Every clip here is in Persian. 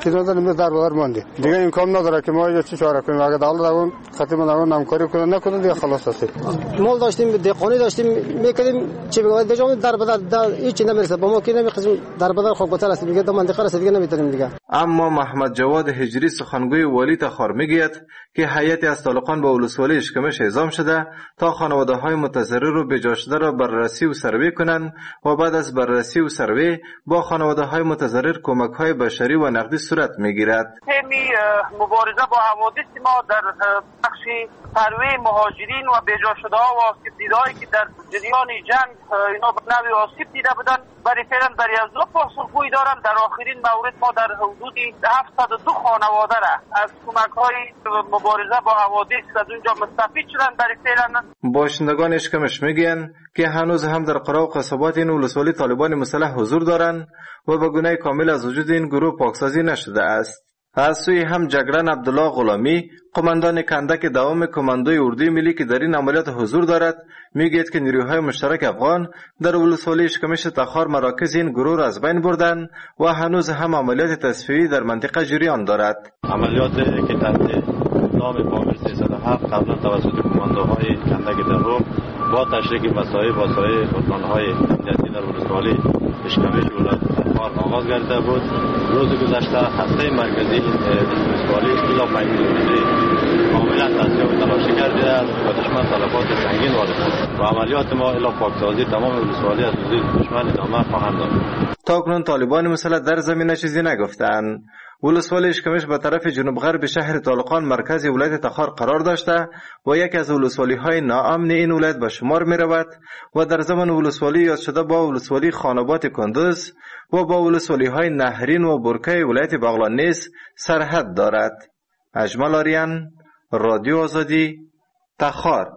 چیز نداریم، در بازار ماندیم دیگه. امکان نداره که ما چی چاره کنیم. اگه دولت اون خطی من همکاری کنه نکنه دیگه خلاص است. مال داشتیم، دهقانی داشتیم، میکردیم چی بگم بجام در بازار هیچ نمیرسه با ما که نمیخوایم. در بازار خوب گتر است دیگه، در منطقه است دیگه نمیتونیم دیگه. اما محمد جواد هجری سخنگوی والی تخار میگوید که هیئتی از تعلقان با ولسوالی اشکمش اعزام شده تا خانواده‌های متضرر و بجا شده را بررسی و سروی کنند و بعد از بررسی و سروی با خانواده‌های متضرر کمک‌های بشری و نقدی صورت میگیرد. تمی مبارزه با حوادث ما در بخش سروی مهاجرین و بجا شده‌ها و آسیب دیده‌هایی که در جریان جنگ اینا به نوعی آسیب دیده بودند برای فعلا برای از دو پاسخگویی دارم. در آخرین مورد ما در حدود 702 خانواده را از کمک‌های مبارزه با حوادث از اونجا مستفید شدن. برای فعلا باشندگان اشکمش میگن که هنوز هم در قرا و قصبات این ولسوالی طالبان مسلح حضور دارند و به گونه کامل از وجود این گروه پاکسازی نشده است. از سوی هم جگران عبدالله غلامی قماندان کندک دوام کماندوی اردوی ملی که در این عملیات حضور دارد میگوید که نیروهای مشترک افغان در ولسوالی اشکمش تخار مراکز این گروه را از بین بردند و هنوز هم عملیات تصفیه‌ای در منطقه جریان دارد. عملیات که تحت نام پامیر 307 قبلا توسط کماندوهای کندک دوام با تشریک وسایل اتوان‌های امنیتی در ولسوالی اشکمش ولایت تخار آغاز گردیده بود. روز گذشته هسته مرکزی ولسوالی الی 5 کیلومتری کاملا تصفیه و تلاشی گردیده است و دشمن تلفات سنگین وارد شد و عملیات ما الی پاکسازی تمام ولسوالی از دشمن ادامه خواهند داد. تاکنون طالبان مسلح در زمینه چیزی نگفتند. ولسوالی اشکمش به طرف جنوب غرب شهر طالقان مرکز ولایت تخار قرار داشته و یکی از ولسوالی های ناامن این ولایت به شمار می رود و در زمان ولسوالی یاد شده با ولسوالی خانابات کندوز و با ولسوالی های نهرین و برکه ولایت بغلان نیز سرحد دارد. اجمل آریان، رادیو آزادی، تخار.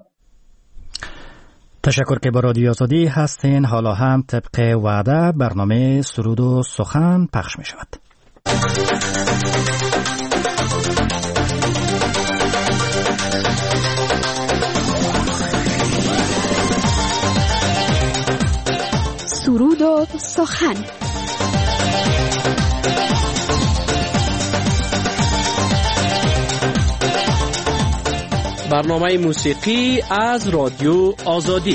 تشکر که با رادیو آزادی هستین. حالا هم طبق وعده برنامه سرود و سخن پخش می شود. سرود و سخن. برنامه موسیقی از رادیو آزادی.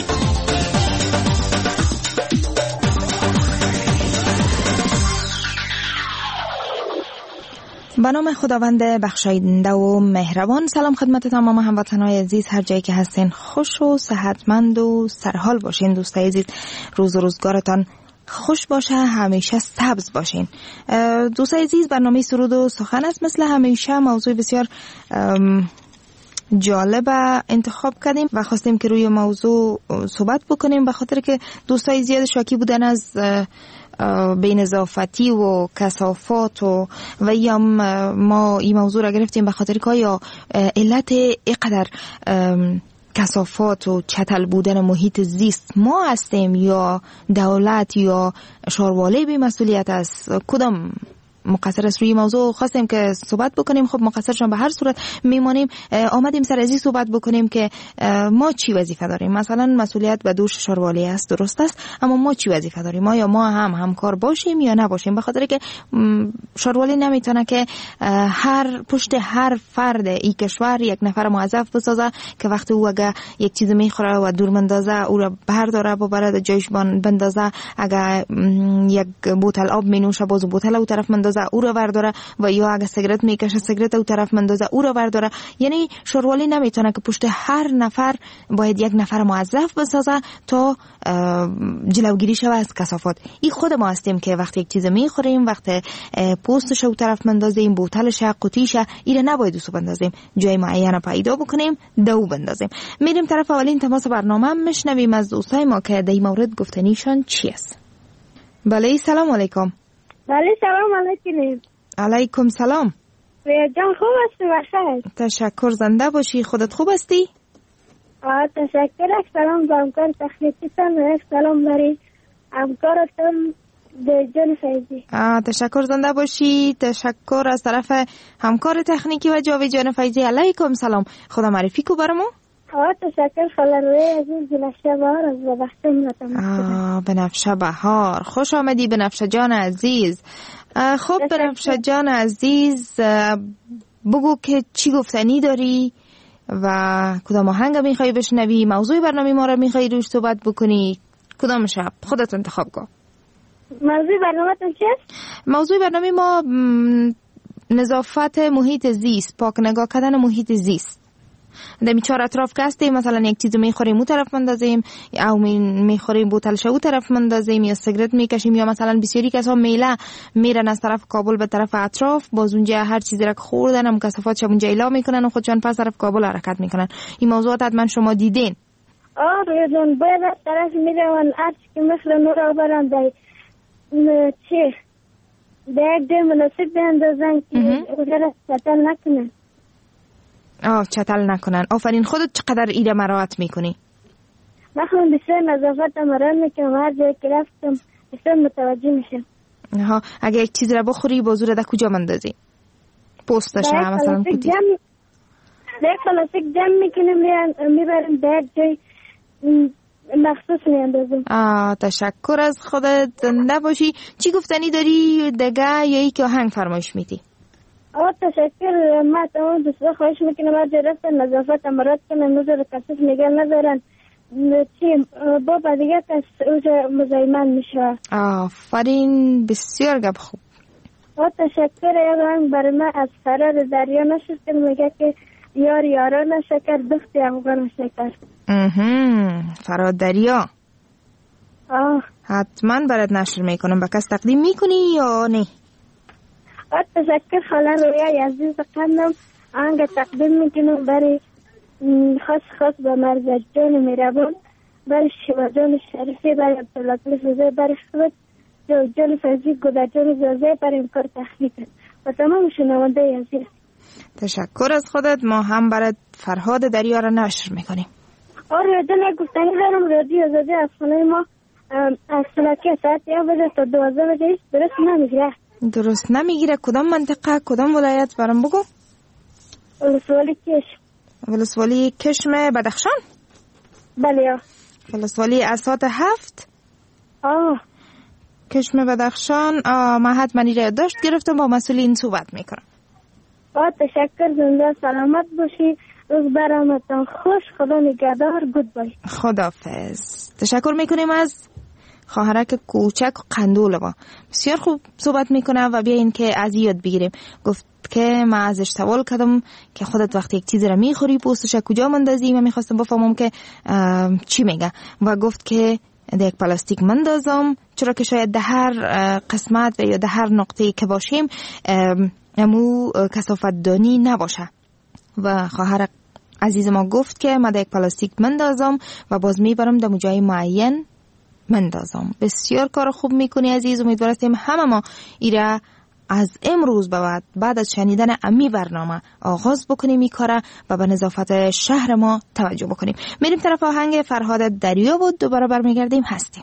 به نام خداوند بخشاینده و مهربان. سلام خدمت تمام هموطنان عزیز، هر جایی که هستین خوش و صحتمند و سرحال باشین. دوستای عزیز، روز و روزگارتان خوش باشه، همیشه سبز باشین. دوستای عزیز، برنامه سرود و سخن است. مثل همیشه موضوع بسیار جالب انتخاب کردیم و خواستیم که روی موضوع صحبت بکنیم، به خاطر که دوستای زیاد شاکی بودن از بینضافتی و کثافات و یا ما این موضوع را گرفتیم به خاطر که آیا علت اینقدر کثافات و چتل بودن محیط زیست ما هستیم یا دولت یا شاروالی بی مسئولیت است؟ کدام مقصر است؟ روی موضوع خواستیم که صحبت بکنیم. خب مقصرشان به هر صورت میمانیم. آمدیم سر ازی صحبت بکنیم که ما چی وظیفه داریم. مثلا مسئولیت به دوش شاروالی است، درست است، اما ما چی وظیفه داریم؟ یا ما هم همکار باشیم یا نباشیم؟ به خاطر که شاروالی نمیتونه که پشت هر فرد این کشور یک نفر موظف بسازه که وقتی او اگه یک چیز میخوره و دور مندازه او را برداره ببره جایش بندازه، اگه یک بوتل آب مینوشه باز بوتل او طرف مندازه او را ورداره، و یا اگه سیگرت میکشه سیگرت او طرف مندازه او را ورداره. یعنی شاروالی نمیتونه که پشت هر نفر باید یک نفر موظف بسازه تا جلوگیری شود از کثافات. این خود ما هستیم که وقتی یک چیز میخوریم، وقتی پوستش او طرف مندازیم، بوتلش قوطیش، این نباید اوسو بندازیم، جای معین پیدا بکنیم دو بندازیم. میریم طرف اولین تماس برنامه، میشنویم از دوستای ما که در این مورد گفتنیشان چی است. بله، سلام علیکم. بله، سلام علیکم. علیکم سلام. جان خوب هستی؟ بخیر. تشکر، زنده باشی. خودت خوب هستی؟ تشکر. یک سلام به همکار تخنیکیتان و یک سلام برای همکارتان جان فیضی. تشکر، زنده باشی. تشکر از طرف همکار تکنیکی و جاوید جان فیضی. علیکم سلام. خدا معرفی کو برامو. تشکر. فلانوی عزیز بنفشه بهار از ببخشیم. بنفشه بهار، خوش آمدی بنفشه جان عزیز. خب بنفشه جان عزیز، بگو که چی گفتنی داری و کدام آهنگ میخوای بشنوی، موضوع برنامه ما رو میخوای روش صحبت بکنی، کدام شب خودت انتخاب کن. موضوع برنامه چیست؟ موضوع برنامه ما نظافت محیط زیست، پاک نگاه کردن محیط زیست. دمی چهار اطراف که هستیم، مثلا یک چیز میخوریم اون طرف مندازیم، او میخوریم بوتلش او طرف مندازیم، یا سیگرت میکشیم، یا مثلا بسیاری کسا میله میرن از طرف کابل به طرف اطراف، باز اونجا هر چیزی را که خوردن هم کثافاتش اونجا ایلا میکنن و خودشان پس طرف کابل حرکت میکنن. این موضوعات حتما شما دیدین. آره جان، باید از طرف میرون هرچی که مثل نور آبران دای چه یک جای مناسب بیندازن که اونجا را چتل نکنن. چتل نکنن. آفرین. خودت چقدر ایده مراعات میکنی؟ من خودم بسیار نظافت مراعات میکنم، هر جایی که رفتم بسیار متوجه میشم. اگه یک چیز را بخوری بازو را در کجا مندازی؟ پوستش مثلا کتی؟ یک پلاستیک جمع میکنیم میبریم در جای مخصوص میاندازم. تشکر از خودت، زنده باشی. چی گفتنی داری دگه یا ای که آهنگ فرمایش میدی؟ تشکر. من تمام دوستا خواهش میکنم هر جا رفتن نظافت مراعات کنن، نوزر کسیف نگه ندارن، با دیگه کس اوجا مزایمن میشه. آفرین، بسیار گپ خوب. تشکر. یک آهنگ برای من از فرار دریا نشد که میگه که یار یاران شکر دختی افغان شکر. فرار دریا حتما برات نشر میکنم. با کس تقدیم میکنی یا نه؟ تشکر. خاله رویای عزیز قندم آهنگ تقدیم میکنم برای خاص به مرزا جان میربان، برای شیوا جان شریفی، برای عبدالله فوزه، برای خود جان فضی گوده جان زازه، برای این کار تخلیق و تمام شنونده عزیز. تشکر از خودت. ما هم برات فرهاد دریا را نشر میکنیم. رادیو گفتنی دارم. رادیو زاده از خانه ما از سلاکی ساعت 11 تا 12 بجه درست نمیگیره. درست نمیگیره؟ کدام منطقه، کدام ولایت برام بگو؟ ولسوالی کشم. ولسوالی کشم بدخشان؟ بله. ولسوالی اسات 7؟ کشم بدخشان. من حتما را داشت گرفتم، با مسئولین صحبت میکنم. تشکر. زنده سلامت باشی، روز برامتان خوش، خدا نگهدار. گود بای. خداحافظ. تشکر میکنیم از خواهرک کوچک و قندول با. بسیار خوب صحبت میکنه و بیاین که از یاد بگیریم. گفت که من ازش سوال کردم که خودت وقتی یک چیز را میخوری پوستش کجا مندازی؟ من میخواستم بفهمم که چی میگه و گفت که در یک پلاستیک مندازم، چرا که شاید در هر قسمت و یا در هر نقطه‌ای که باشیم امو کثافت دانی نباشه. و خواهر عزیز ما گفت که من در یک پلاستیک مندازم و باز میبرم در جای معین مندازم. بسیار کار خوب میکنی عزیز. امیدوارم همه ما ایره از امروز بعد از شنیدن امی برنامه آغاز بکنیم این کاره و به نظافت شهر ما توجه بکنیم. میریم طرف آهنگ فرهاد دریا بود. دوباره برمیگردیم هستیم.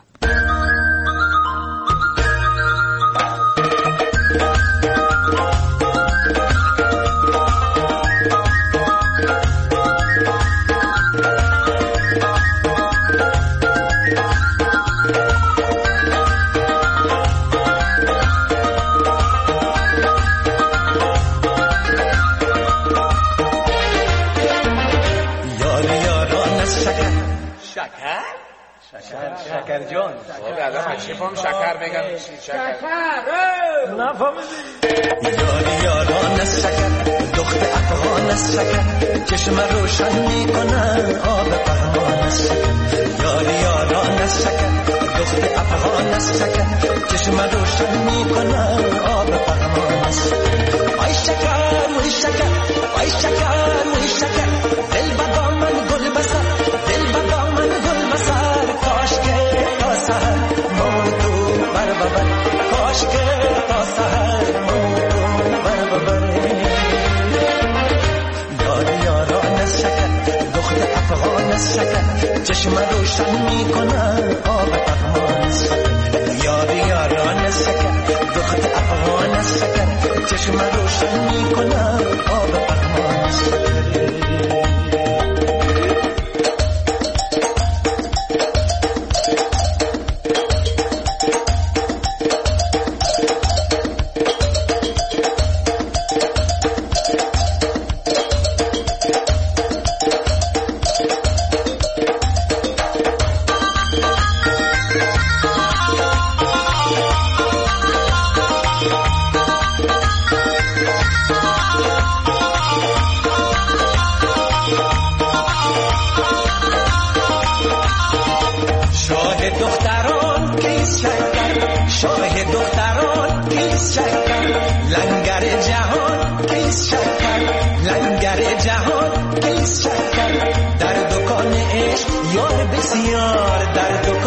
شکر جان الان شفام شکر بگم شکر نفهمیدی یاران از شکر دخت افغان از شکر چشم روشن میکنن آب پهمان از شکر یاران از شکر دخت افغان از شکر چشم روشن میکنن آب پهمان از شکر وای شکر وای شکر وای شکر وای شکر دل بابا من گل بسر دل بابا من گل بسر کاش که تا سحر موتو بر ببر کاش که تا سحر موتو بر ببر یاران از شکر دخت افغان از شکر چشم روشن میکنن آب پهمان از شکر یاران از شکر دخت افغان از شکر چشم روشن میکنن آب پهمان از شکر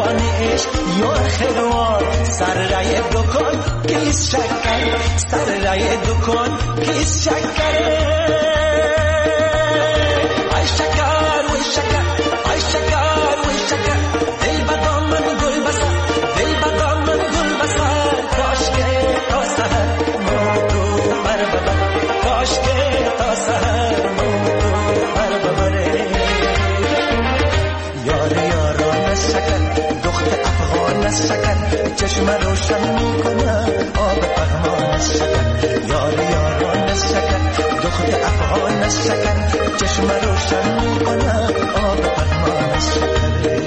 جان عشق یار خیروان سر رای دکان کیس شکر سر رای دکان کیس شکر ای شکر وی شکر ای شکر وی شکر دل بدام من گل بسر دل بدام من گل بسر کاش که تا سحر موتو بر ببر کاش که تا سحر موتو بر ببره یار یاران شکر دخت افغان شکر چشم روشن میکنه آب پهمان شکر یار یاران شکر دخت افغان شکر چشم روشن میکنه آب پهمان شکر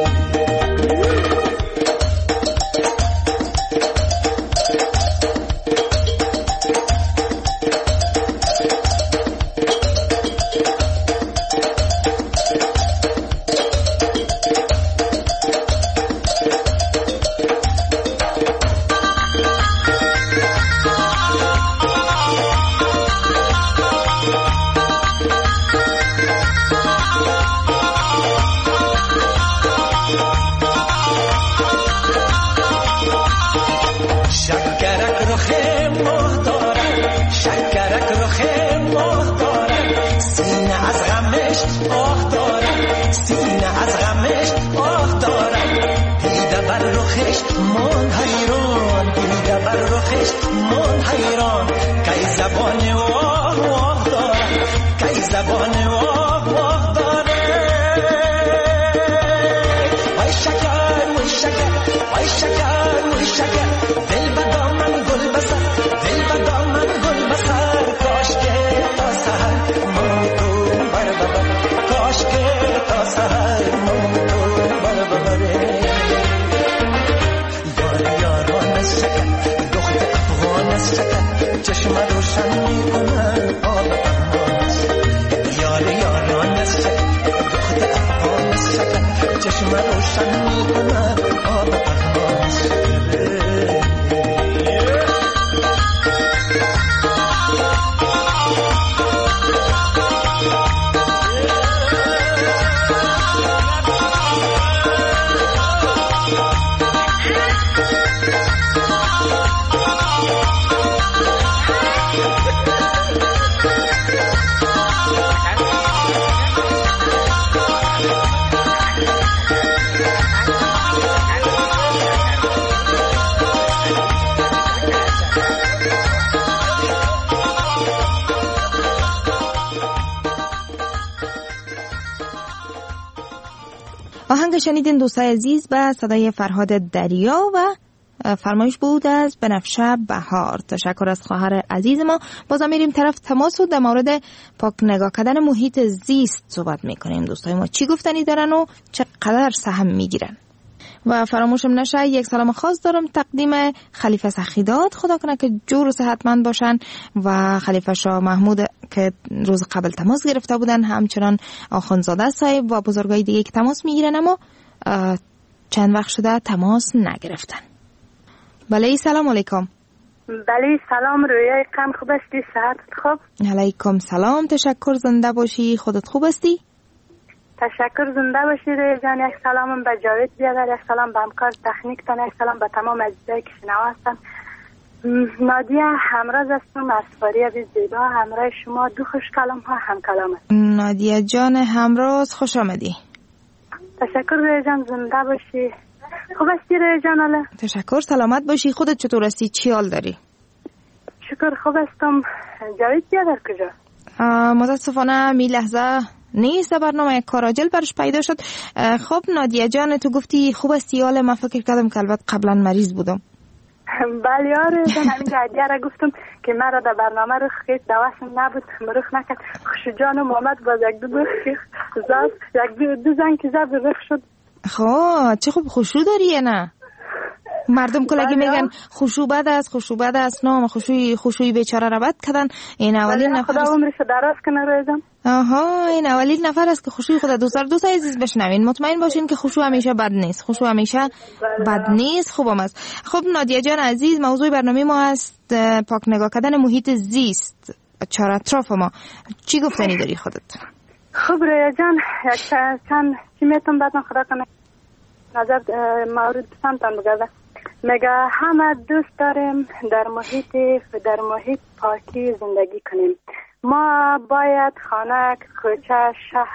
آهنگ شنیدین دوستای عزیز به صدای فرهاد دریا و فرمایش بود از بنفشه بهار. تشکر از خواهر عزیز ما. بازم میریم طرف تماس و در مورد پاک نگاه کردن محیط زیست صحبت میکنیم. دوستای ما چی گفتنی دارن و چقدر سهم میگیرن. و فراموشم نشه یک سلام خاص دارم تقدیم خلیفه سخیدات، خدا کنه که جور و صحتمند باشن، و خلیفه شاه محمود که روز قبل تماس گرفته بودن، همچنان آخوندزاده صاحب و بزرگای دیگه که تماس میگیرن اما چند وقت شده تماس نگرفتن. بله سلام علیکم. بله سلام، رویای کم خوب هستی؟ صحت خوب؟ علیکم سلام، تشکر، زنده باشی. خودت خوب هستی؟ تشکر، زنده باشی روی جان. یک سلام به جاوید بیادر، یک سلام به همکار تکنیک تان، یک سلام به تمام عزیزایی که شنوا هستن. نادیه همراز هستم از فاریاب زیبا، همراه شما دو خوش کلام ها هم کلام است. نادیه جان همراز، خوش آمدی. تشکر روی جان، زنده باشی. خوب هستی روی جان؟ حالا تشکر، سلامت باشی. خودت چطور هستی؟ چی حال داری؟ شکر خوب هستم. جاوید بیادر کجا؟ متاسفانه می لحظه نیست، برنامه کاراجل برش پیدا شد. خب نادیه جان، تو گفتی خوب هستی، حالا من فکر کردم که البته قبلا مریض بودم. بله یاره، من همین جدیه را گفتم که مرا در برنامه رخ خیلی دوستم نبود، رخ نکرد. خوش جانم آمد باز یک دو زد، یک دو زن که زد رخ شد. خب چه خوب خوشو داری یا نه؟ مردم کلگی میگن خوشو بد است، خوشو بد است، نام خوشوی بیچاره را بد کردن. این اولین نفر خدا عمرش دراز کنه رویزم. آها، این اولین نفر است که خوشوی خدا دوست عزیز بشنوین. مطمئن باشین که خوشو همیشه بد نیست، خوشو همیشه بد نیست، خوبم است. خب نادیه جان عزیز، موضوع برنامه ما است پاک نگاه کردن محیط زیست چهار اطراف ما. چی گفتنی داری خودت؟ خب رویا جان، یک چند چی میتون بعدم خدا کنه. نظر مورد پسندتان بگرده. میگه همه دوست داریم در محیط پاکی زندگی کنیم. ما باید خانه، کوچه،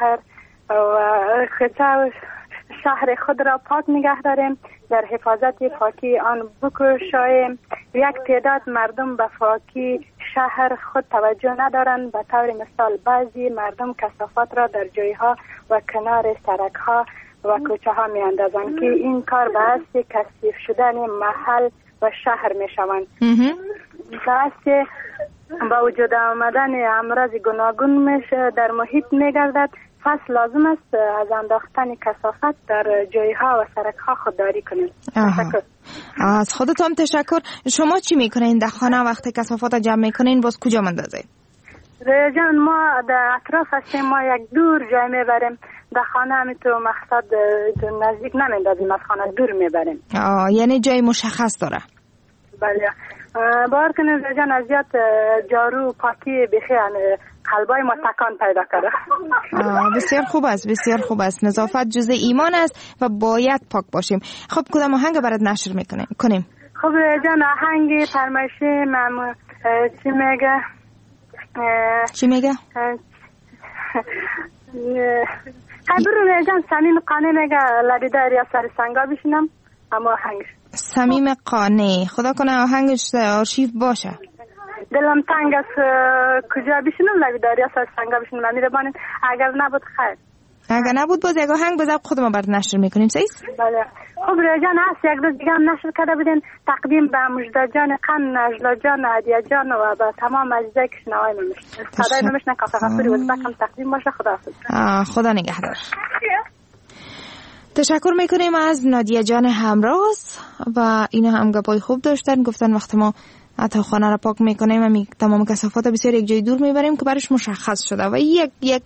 شهر خود را پاک نگه داریم، در حفاظت پاکی آن بکوشیم. یک تعداد مردم به پاکی شهر خود توجه ندارند. به طور مثال بعضی مردم کثافات را در جایها و کنار سرک ها و کوچه ها می اندازند که این کار باعث کثیف شدن محل و شهر می شوند. باعث با وجود آمدن امراض گوناگون در محیط می گردد. پس لازم است از انداختن کثافت در جایها و سرک ها خودداری کنید. از خودتان تشکر. شما چی میکنین در خانه وقتی کثافات جمع میکنین؟ باز کجا مندازید؟ جان ما در اطراف هستیم، ما یک دور جای میبریم. در خانه همیتو مقصد نزدیک نمیندازیم، از خانه دور میبریم. یعنی جای مشخص داره؟ بله. باور کنید جان ازیاد جارو پاکی بخیر قلبای ما تکان پیدا کرده. بسیار خوب است، بسیار خوب است. نظافت جزء ایمان است و باید پاک باشیم. خب کدام آهنگ برات نشر کنیم؟ خب جان آهنگ فرمایشی چی میگه؟ برو جان صمیم قانع میگه لبی دریا سر سنگا بشینم. اما آهنگش صمیم قانع، خدا کنه آهنگش آرشیو باشه. دلم تنگ است کجا بشینم، لبی دریا سر سنگا بشینم. امیر بانم اگر نبود خیر. اگر نبود باز یک آهنگ بذار خودمون برات نشر میکنیم. صحیح؟ بله. خب رجان هست یک روز دیگه هم نشر کرده بودین تقدیم به مجده جان قن، نجلا جان، عدیه جان و به تمام عزیزای که شنوای من میشن. صدای من میشنن کافه غفوری و زبکم تقدیم باشه. خداحافظ. خدا نگهدار. تشکر میکنیم از نادیه جان همراز و اینا هم گپای خوب داشتن. گفتن وقتی ما حتی خانه را پاک میکنیم و تمام کثافات بسیار یک جای دور میبریم که برش مشخص شده و یک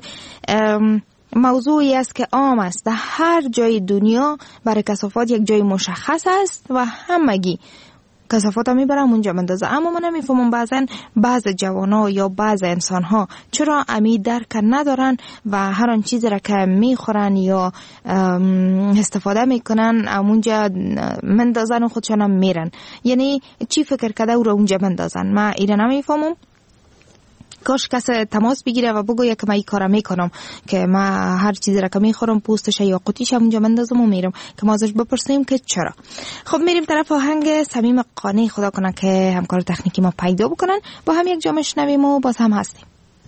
موضوعی است که عام است. در هر جای دنیا برای کثافات یک جای مشخص است و همگی کثافات ها میبرم اونجا مندازه. اما من نمیفهمم بعض جوانا یا بعض انسان ها چرا امی درک ندارن و هر آن چیزی را که میخورن یا استفاده میکنن اونجا مندازن و خودشان هم میرن. یعنی چی فکر کرده او را اونجا مندازن؟ من ایره نمیفهمم. کاش کسی تماس بگیره و بگویه که من این کارا میکنم که من هر چیزی را که میخورم پوستش یا قوطیش اونجا مندازم و میرم که ما ازش بپرسیم که چرا. خب میریم طرف آهنگ صمیم قانع. خدا کنه که همکار تکنیکی ما پیدا بکنن. با هم یک جا میشنویم و باز هم هستیم.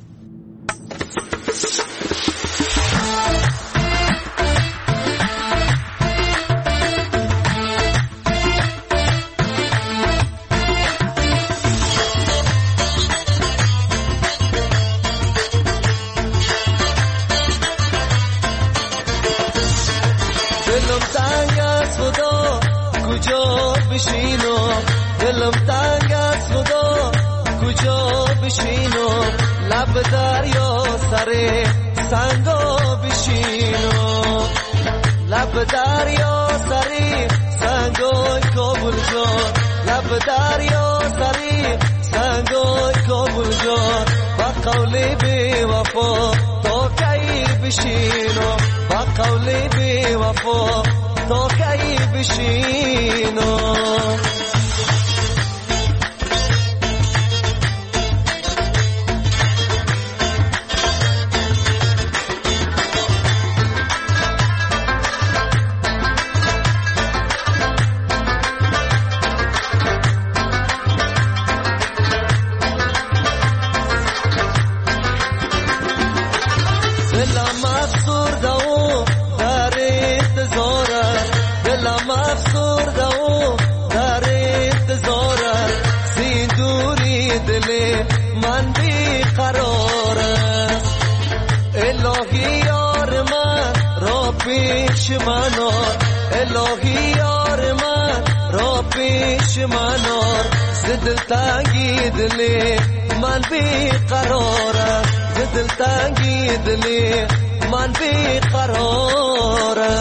دلم تنگ از خدا کجا بشینم، لب دریا سر سنگا بشینم، لب دریا سر سنگای کابل جان، لب دریا سر سنگای کابل جان. با قول بی وفا تا کی بشینم، با قول بی وفا تا کی بشینم. الهی یار من را پیش منار، دل تنگی دلی من بی قراره، دل تنگی دلی من بی قراره.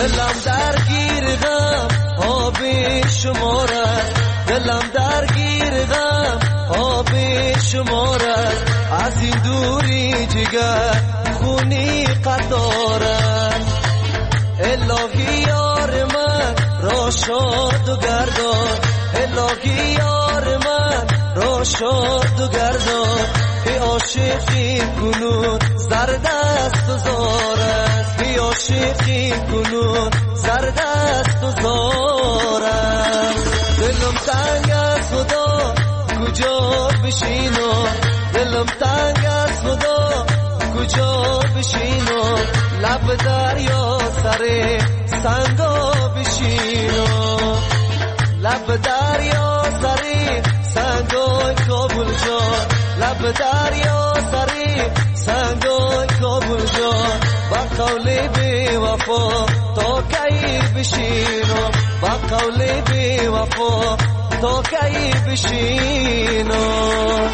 دلم درگیر غم آب شمارت، دلم درگیر غم آب شمارت، از این دوری جگر خونی قدارت. الهی یار من را شاد و گردان، الهی یار من را شاد و گردان. ای عاشقی کنون زردست و زارست، ای عاشقی کنون زردست و زارست. دلم تنگ از خدا کجا بشینم، دلم تنگ از خدا کجا بشینم. لب دریا سر سنگا بشینم، لب دریا سر سنگای کابل جان، لب دریا سر سنگای کابل جان. با قول بی وفا تا کی بشینم، با قول بی وفا تا کی بشینم.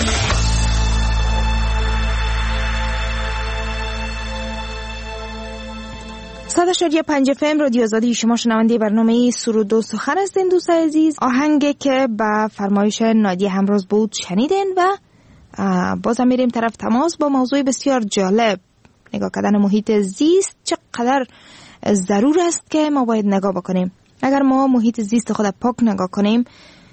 100.5 FM رادیو آزادی، شما شنونده برنامه سرود و سخن هستین. دوستان عزیز، آهنگی که به فرمایش نادیه همراز بود شنیدین و بازم میریم طرف تماس با موضوع بسیار جالب، نگاه کردن محیط زیست. چقدر ضرور است که ما باید نگاه بکنیم. اگر ما محیط زیست خود پاک نگاه کنیم،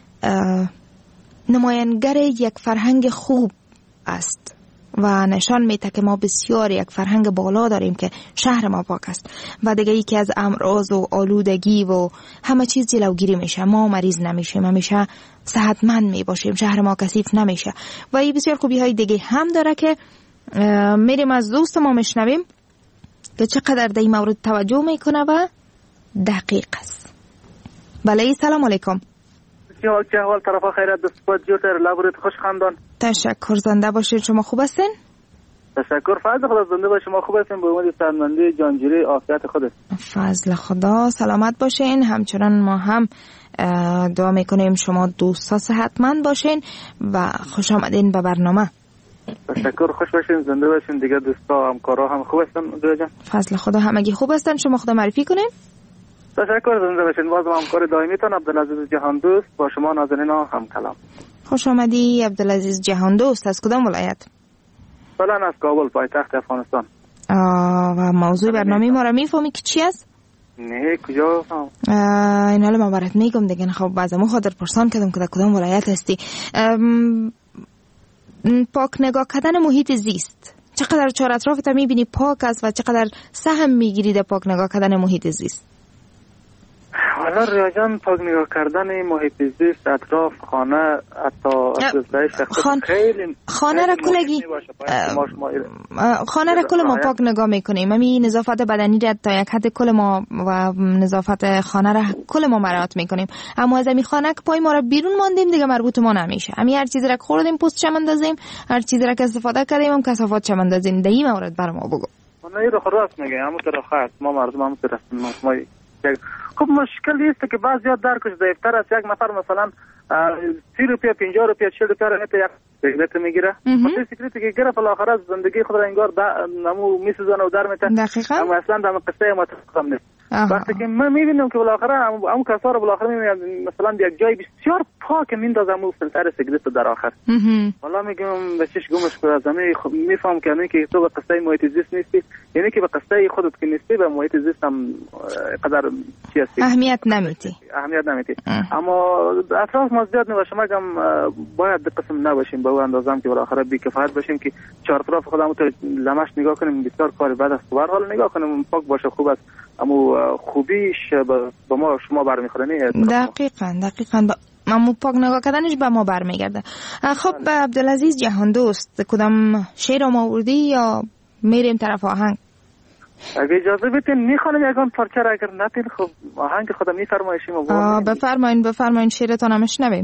نماینگر یک فرهنگ خوب است و نشان میده که ما بسیار یک فرهنگ بالا داریم که شهر ما پاک است و دیگه یکی از امراض و آلودگی و همه چیز جلوگیری میشه. ما مریض نمیشیم، همیشه صحتمند میباشیم، شهر ما کثیف نمیشه و این بسیار خوبی های دیگه هم داره که میریم از دوست ما میشنویم که چقدر در این مورد توجه میکنه و دقیق است. بله، سلام علیکم. چه حال؟ طرفا خیرت دست پاد جوتر لبورت خوش خاندان. تشکر، زنده باشید. شما خوب هستین؟ تشکر، فضل خدا. زنده باشید، شما خوب هستین؟ به امید سلامتی جانجیری عافیت خودت. فضل خدا، سلامت باشین. همچنان ما هم دعا میکنیم شما دوستا صحتمند باشین و خوش آمدین به برنامه. تشکر، خوش باشین، زنده باشین. دیگه دوستا همکارا هم خوب هستن؟ دوجان فضل خدا همگی خوب هستن. شما خدا معرفی کنین. تشکر، زنده باشین. بازم همکار دائمیتان عبدالعزیز جهان دوست با شما ناظرین هم کلام. خوش آمدی عبدالعزیز جهان دوست. از کدام ولایت؟ فلان از کابل، پایتخت افغانستان. و موضوع برنامه ما را میفهمی که چی است؟ نه، کجا؟ این حالا ما برات میگم دیگه. خب بعضمو خاطر پرسان کردم که در کدام ولایت هستی. پاک نگاه کردن محیط زیست، چقدر چهار اطرافت میبینی پاک است و چقدر سهم میگیری در پاک نگاه کردن محیط زیست؟ حالا ریاجان، پاک نگاه کردن محیط زیست، اطراف، خانه، حتی خیلی خانه را کلگی خانه را کل ما پاک نگاه میکنیم. امی نظافت بدنی را تا یک حد کل ما و نظافت خانه را کل ما مراعات میکنیم، اما از امی خانه که پای ما را بیرون ماندیم دیگه مربوط ما نمیشه. امی هر چیزی را که خوردیم پوست چم اندازیم، هر چیزی را که استفاده کردیم هم کثافات چم اندازیم. در این مورد برام بگو. من این رو راست میگم، اما طرف خاص ما مردم هم ما خب مشکلی است که بعضیا درکش ضعیفتر است. یک نفر مثلا 30 روپیه 50 روپیه 40 روپیه را یک سیگرت میگیره، مثلا سیگرتی که گرفت بالاخره زندگی خود را انگار نمو میسوزانه و در میته. اما اصلا در قصه ما تفهم نیست. وقتی که من میبینم که بالاخره اون کسا رو بالاخره میبینم مثلا یک جای بسیار پاک میندازم اون فیلتر سیگرت در آخر. حالا میگم به چش گمش کنه زمین. خب میفهم که تو به قصه محیط زیست نیستی، یعنی که به قصه خودت که نیستی به محیط زیست هم قدر چی هستی، اهمیت نمیدی. اما اطراف ما زیاد نباشه. مگم باید قسم نباشیم به اون اندازه که بالاخره بی‌کفایت باشیم که چهار طرف خودمون تو لمش نگاه کنیم. بسیار کار بد است. به هر حال نگاه کنیم پاک باشه خوب است، اما خوبیش به ما شما برمیخوره. دقیقاً اما پاک نگاه کردنش به ما برمیگرده. خب عبدالعزیز جهان دوست، کدام شعر ما آوردی یا میریم طرف آهنگ؟ اگه اجازه بدین میخوانم یگان پارچه را، اگر نتین خب آهنگ خودم میفرمایشیم. بفرمایین شعرتون هم شنویم.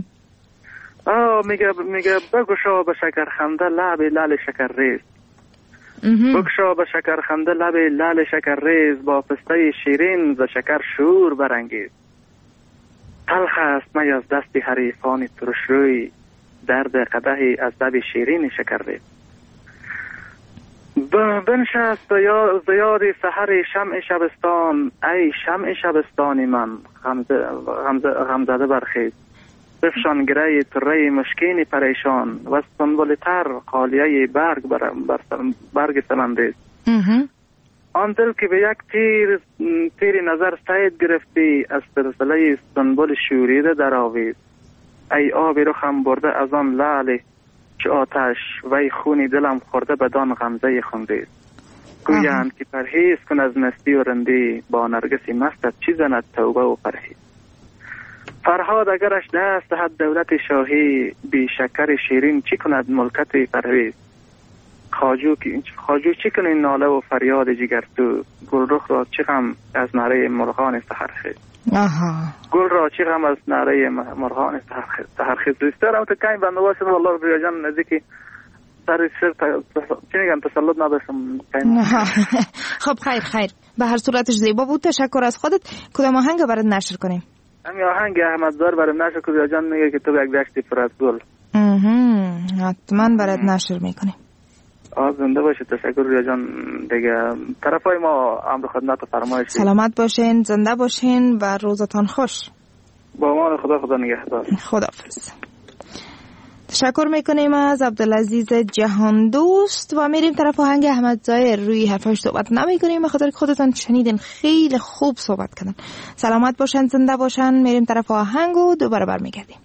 میگه بگشا به شکر خنده لب لال شکر ریز، بگشا به شکر خنده لب لال شکر ریز، با پسته شیرین ز شکر شور برانگیز. تلخ است می از دست حریفان ترشروی، درد قدحی از لب شیرین شکر ریز. بنشست به یاد سحر شمع شبستان، ای شمع شبستانی من غمزده برخیز. بفشان گره تره مشکین پریشان و سنبل تر خالیه برگ سمندیز. آن دل که به یک تیر نظر سید گرفتی، از سلسله سنبل شوریده در آویز. ای آبی رخم برده از آن لعل چه آتش، وی خونی دلم خورده بدان غمزه خندید. گویند که پرهیز کن از مستی و رندی، با نرگسی مستت چی زند توبه و پرهیز. فرهاد اگرش دست دهد دولت شاهی، بی شکر شیرین چی کند ملکت پرویز. خواجو چی کنی ناله و فریاد جگر تو، گل رخ را چی غم از نره مرغان سحرخیز. گل را چی غم از نره مرغان سحرخیز. دوستارم تو کمی بنده باشد والله رویا جان نزدیکی سر چی میگن تسلط نداشتم. خب خیر به هر صورتش زیبا بود. تشکر از خودت. کدام آهنگ برات نشر کنیم؟ همین آهنگ احمدزار برات نشر کنیم. رویا جان میگه که تو یک دشتی پر از گل. حتما برات نشر میکنیم. زنده باشید. تشکر رویا جان. دیگه طرفای ما امر خدمت و فرمایش. سلامت باشین، زنده باشین و روزتان خوش. با امان خدا نگهدار. خداحافظ. تشکر میکنیم از عبدالعزیز جهان دوست و میریم طرف آهنگ احمدزاده. روی حرفاش صحبت نمیکنیم به خاطر خودتان شنیدین خیلی خوب صحبت کردن. سلامت باشن، زنده باشن. میریم طرف آهنگ و دوباره برمیگردیم.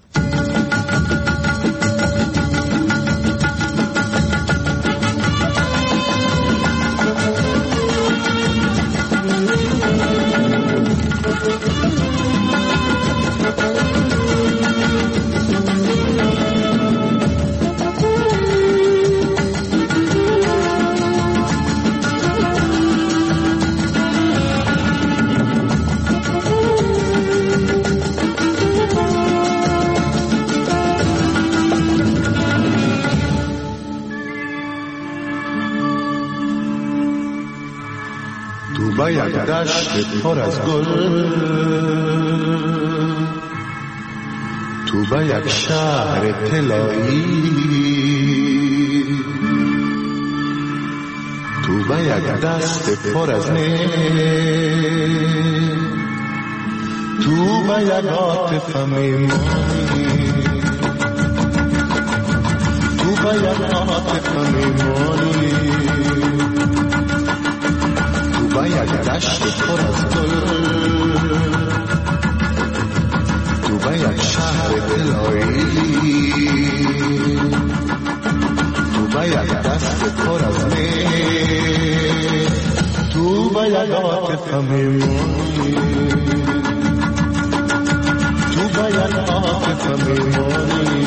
با یک دشت پر از گل، تو با یک شهر طلایی، تو با یک دست پر از نی، تو با یک عاطفه میمانی، تو با یک عاطفه میمانی، با یک دشت پر از گل، تو با یک شهر طلایی، تو با یک دست پر از می، تو با یک عاطفه میمانی، تو با یک عاطفه میمانی.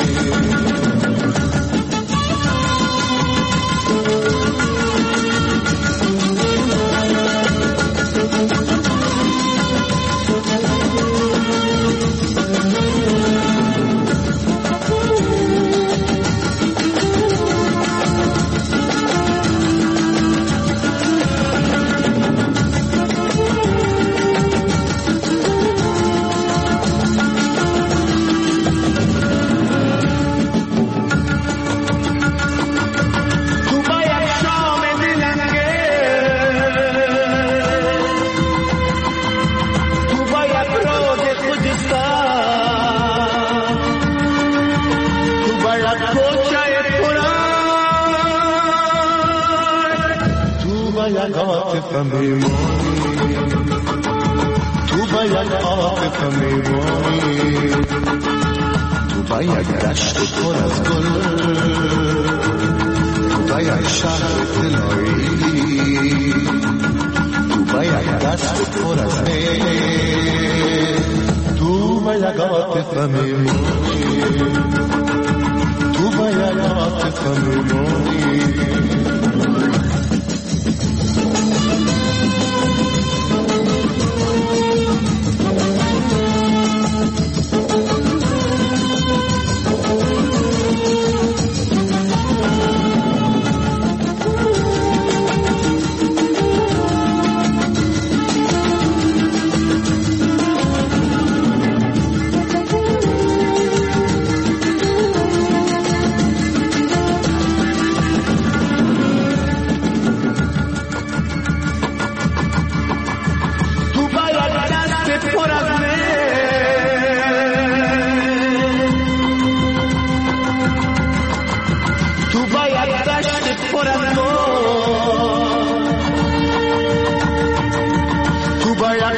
تو با یک عاطفه میمانی، تو با یک دشت پر از گل، تو با یک شهر طلایی، تو با یک دست پر از می، تو با یک عاطفه میمانی، تو با یک عاطفه میمانی.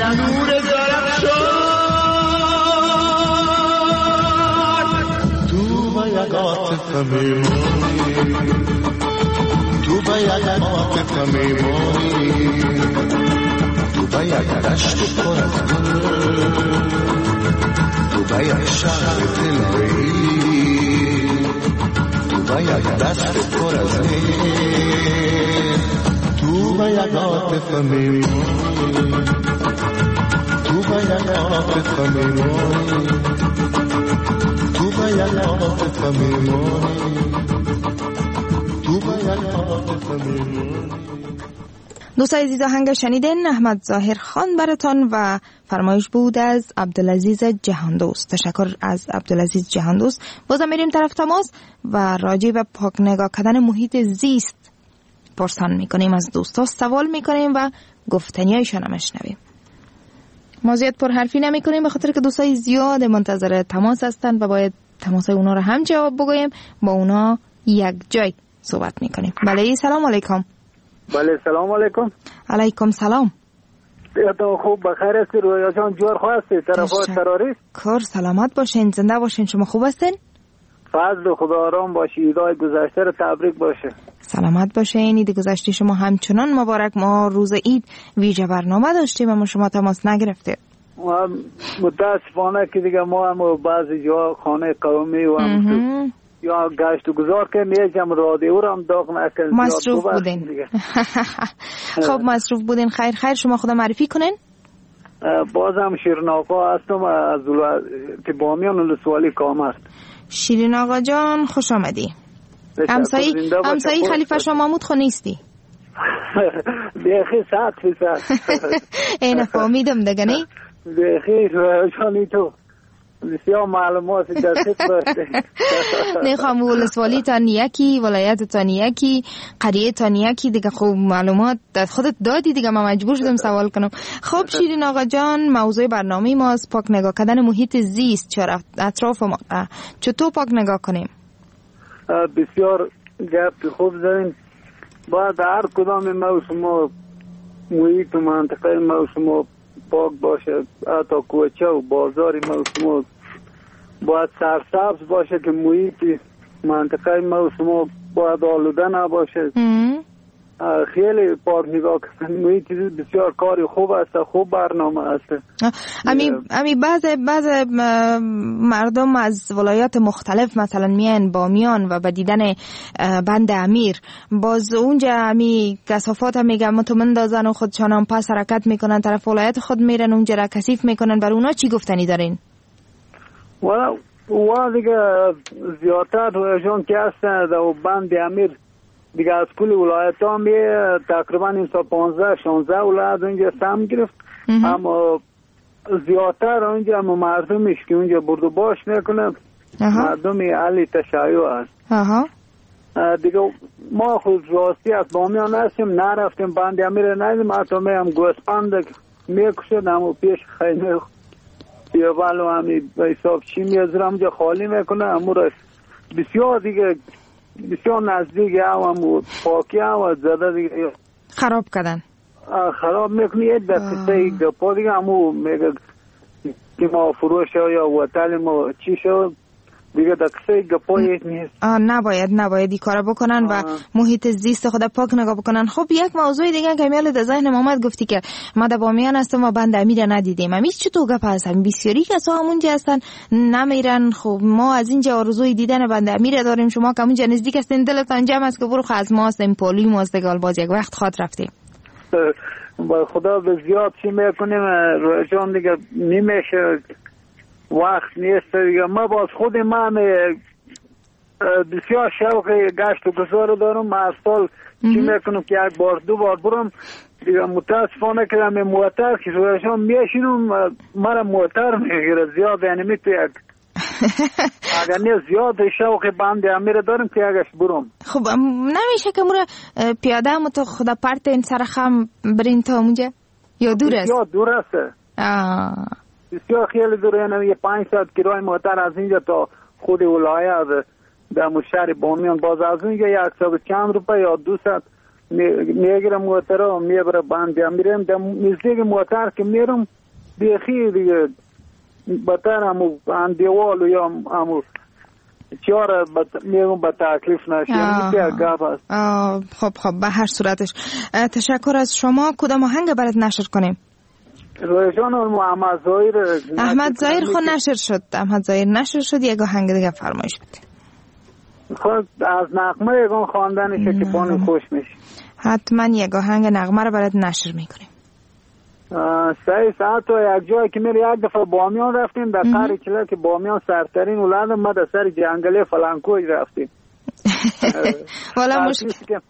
نور درخشان تو به یک عاطفه میمانی تو به یک عاطفه میمانی تو به یک دشت پر از گل تو به یک شهر طلایی تو به یک دست پر از نیل تو به یک عاطفه میمانی تو به یک عاطفه میمانی تو به یک عاطفه میمانی تو به یک عاطفه میمانی. دوستای عزیز آهنگ شنیدین احمد ظاهر خان براتان و فرمایش بود از عبدالعزیز جهاندوست. تشکر از عبدالعزیز جهاندوست. بازم میریم طرف تماس و راجع به پاک نگاه کردن محیط زیست پرسان میکنیم، از دوستا سوال میکنیم و گفتنیایشان هم میشنویم. ما زیاد پرحرفی نمیکنیم به خاطر که دوستای زیاد منتظر تماس هستن و باید تماسای اونا رو هم جواب بگویم، با اونا یک جای صحبت میکنیم. بله سلام علیکم. بله سلام علیکم. علیکم سلام. تو خوب بخیر هستی؟ رویا جان جور خواستی طرفات تروریست کار سلامت باشین، زنده باشین. شما خوب هستین؟ فضل خدا آرام باشی. ایدای گذشته رو تبریک باشه. سلامت باشین. عید گذشته شما همچنان مبارک. ما روز عید ویژه برنامه داشتیم اما شما تماس نگرفتید. متاسفانه که دیگه ما هم بعضی جا خانه قومی و هم یا گشت و گذار که میجم رادیو رو هم داغ نکن. مصروف بودین. خب مصروف بودین. خیر شما خدا معرفی کنین. بازم شیرین آقا هستم از بامیان ولسوالی کامرد. شیرین آقا جان خوش آمدی. همسایی خلیفه شاه محمود خو نیستی؟ بیخی 100%. اینه فهمیدم دیگه نی؟ بیخی جانی تو بسیار معلومات دقیق باشه. نخوام ولسوالی تان یکی، ولایت تان یکی، قریه تان یکی دیگه. خوب معلومات خودت دادی دیگه، من مجبور شدم سوال کنم. خب شیرین آقا جان، موضوع برنامه ماست پاک نگاه کردن محیط زیست. چرا اطراف ما چطور پاک نگاه کنیم؟ بسیار گپ خوب زدین. باید هر کدام موسم محیط و منطقه موسم پاک باشه. حتی کوچه و بازاری موسم باید سرسبز باشه که محیط منطقه موسم باید آلوده نباشه. خیلی پاک نگاه کردن محیط بسیار کاری خوب است، خوب برنامه است. امی بعض مردم از ولایات مختلف مثلا میان بامیان و به دیدن بند امیر، باز اونجا امی کثافات هم میگم مطمئن دازن و خودشان هم پس حرکت میکنن طرف ولایت خود میرن اونجا را کثیف میکنن. بر اونا چی گفتنی دارین؟ و دیگه زیادتر رویشون که هستن در بند امیر دیگه از کل ولایت ها تقریبا این 15-16 ولایت اونجا سم گرفت. اما زیادتر اونجا مردمش که اونجا برد باش میکنه مردمی علی تشیع هست. دیگه ما خود راستی از بامیان هستیم، نرفتیم بند امیر ندیم. حتی هم گوسپند میکشد همو پیش خیلی بیوالو همی به حساب چی میازر همونجا خالی میکنه. همو را بسیار دیگه بسیار نزدیک هم پاکی هم زده دیگه خراب کردن. خراب میکنی. یه دقیقه گپا دیگه همو میگه که ما فروش یا وطل ما چی شد دیگه دقیقه گپا یک نیست. نباید این کارا بکنن و محیط زیست خود پاک نگاه بکنن. خب یک موضوع دیگه که میال در ذهن محمد گفتی که ما در بامیان هستم و بند امیر ندیدیم. همیش چطور گپ هست؟ بسیاری کسا همونجا هستن نمیرن. خب ما از اینجا آرزوی دیدن بند امیر داریم، شما که همونجا نزدیک هستین دلتان جمع است که برو از ما هستیم پولی ماستگال باز یک وقت خاط رفتیم. با خدا به زیاد چی میکنیم روشان دیگه نمیشه، وقت نیست دیگه. ما باز خود من بسیار شوق گشت و گذار دارم. هر سال چی میکنم که یک بار دو بار برم دیگه. متاسفانه که من موتر که روشان میشینم مرا موتر میگیره زیاد، یعنی میتو یک اگر نه زیاد شوق بند امیر دارم که اگرش برم. خب نمیشه که مرا پیاده هم تو خدا پرت این سرخم برین تا اونجا یا دور است؟ بسیار دور است. بسیار خیلی دوره، یعنی 500 کیلومتر موتر از اینجا تا خود ولایت در شهر بامیان. باز از اینجا 100 چند روپیه یا 200 میگیرم موتر و میبره باندیا میرم در نزدیک موتر که میرم بیخی دیگه بطر همو اندیوالو یا همو چیاره میگم به تکلیف نشیم. خب به هر صورتش تشکر از شما. کدام آهنگ برات نشر کنیم؟ رویشان احمد ظاهر خود نشر شد. یک آهنگ دیگه فرمایش بدید. خود از نغمه یکان خواندنش که پانی خوش میشه. حتما یک آهنگ نغمه رو برات نشر میکنیم. 3 ساعت و یک جایی که میره یک دفعه بامیان رفتیم در قهر چله که بامیان سرترین اولادم ما در سر جنگله فلانکوی رفتیم. والا مشکل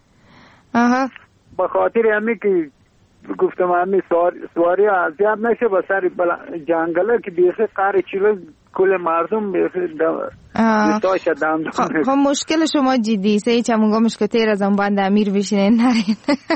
به خاطر همی که گفتم همی سواری زیاد نشه به سر جنگله که بیخی قهر چله کل مردم بیخی داشت دم. خب مشکل شما جدی سه چمونگا مشکتیر از اون بند امیر بشینین نرین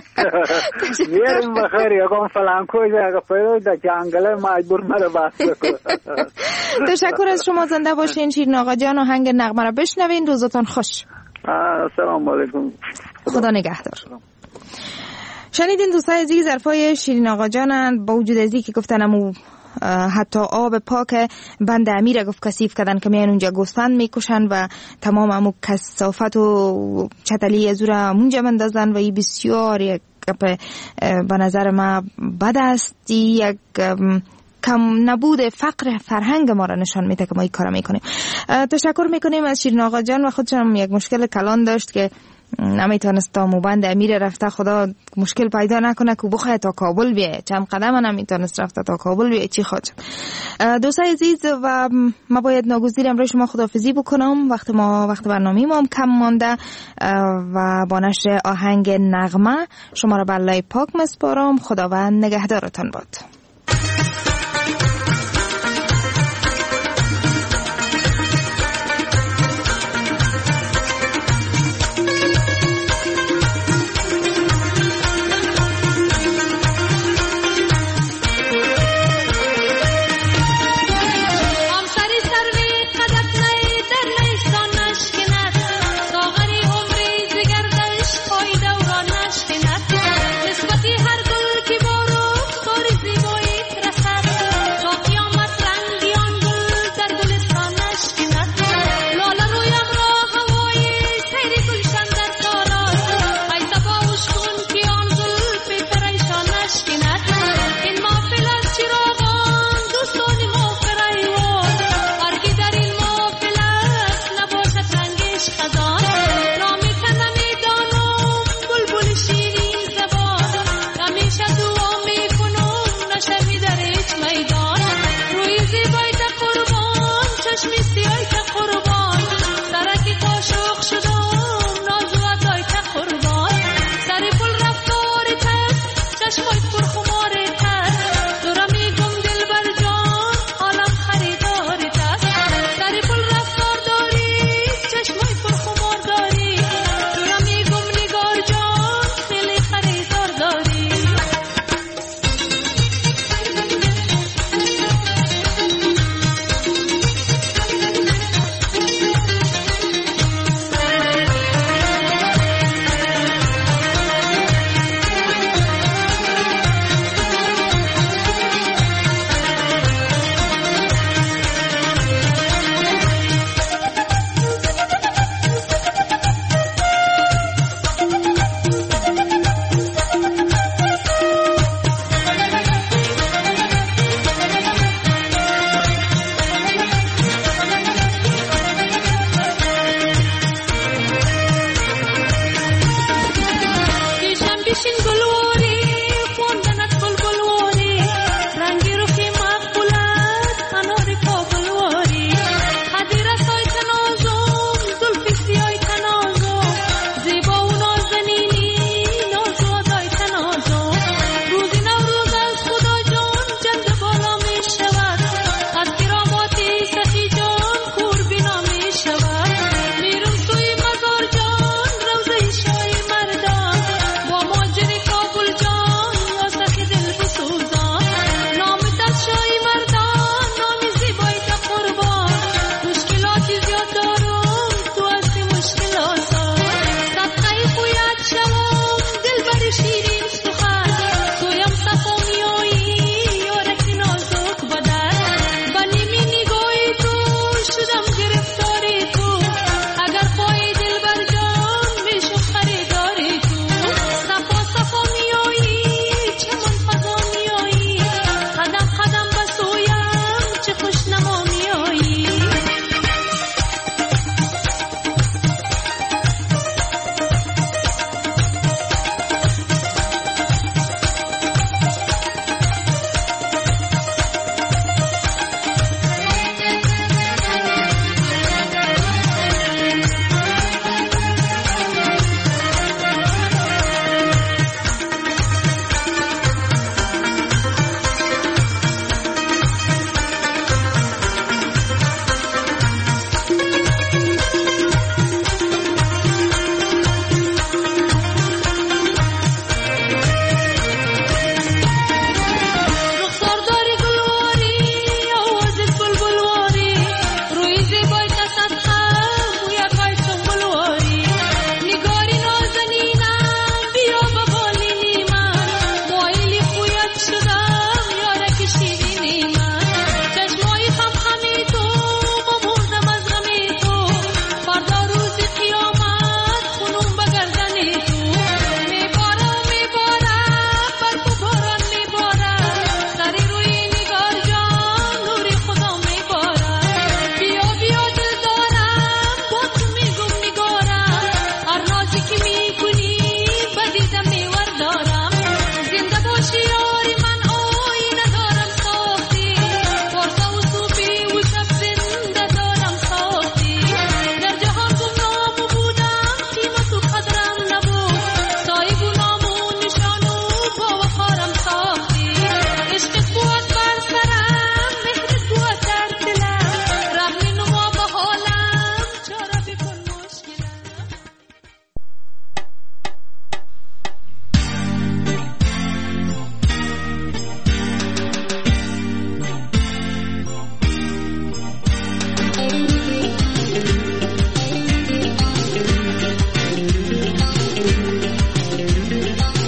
میریم بخیر یکم فلانکوی اگه پیدا در جنگله مجبور مره بحث بکن. تشکر از شما. زنده باشین شیرین آقا جان. آهنگ نغمه را بشنوین. روزتون خوش. سلام علیکم. خدا نگهدار. شنیدین دوستای عزیز حرفای شیرین آقا جانن. با وجود ازی که گفتن حتی آب پاک بند امیر گفت کثیف کردن که میان اونجا گوسفند میکشن و تمام همون کثافت و چتلی از را اونجا مندازن و این بسیار یک به نظر ما بد است. یک کم نبود فقر فرهنگ ما را نشان میده که ما این کارا میکنیم. تشکر میکنیم از شیرین آقا جان و خودشم یک مشکل کلان داشت که نمیتونست تا موبند امیر رفته. خدا مشکل پیدا نکنه که بخواه تا کابل بیه. چند قدم نمیتونست رفته تا کابل بیه. چی خواهد شد. دوستای عزیز و ما باید ناگزیرم روی شما خداحافظی بکنم. وقت برنامه ما هم کم مانده و با نشر آهنگ نغمه شما را به الله پاک مسپارم. خداوند نگهدارتان باد.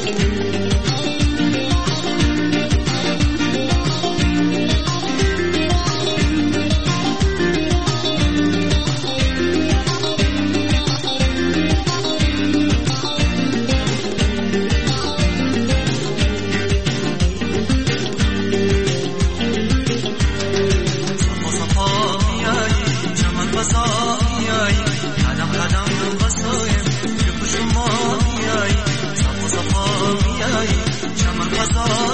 Chama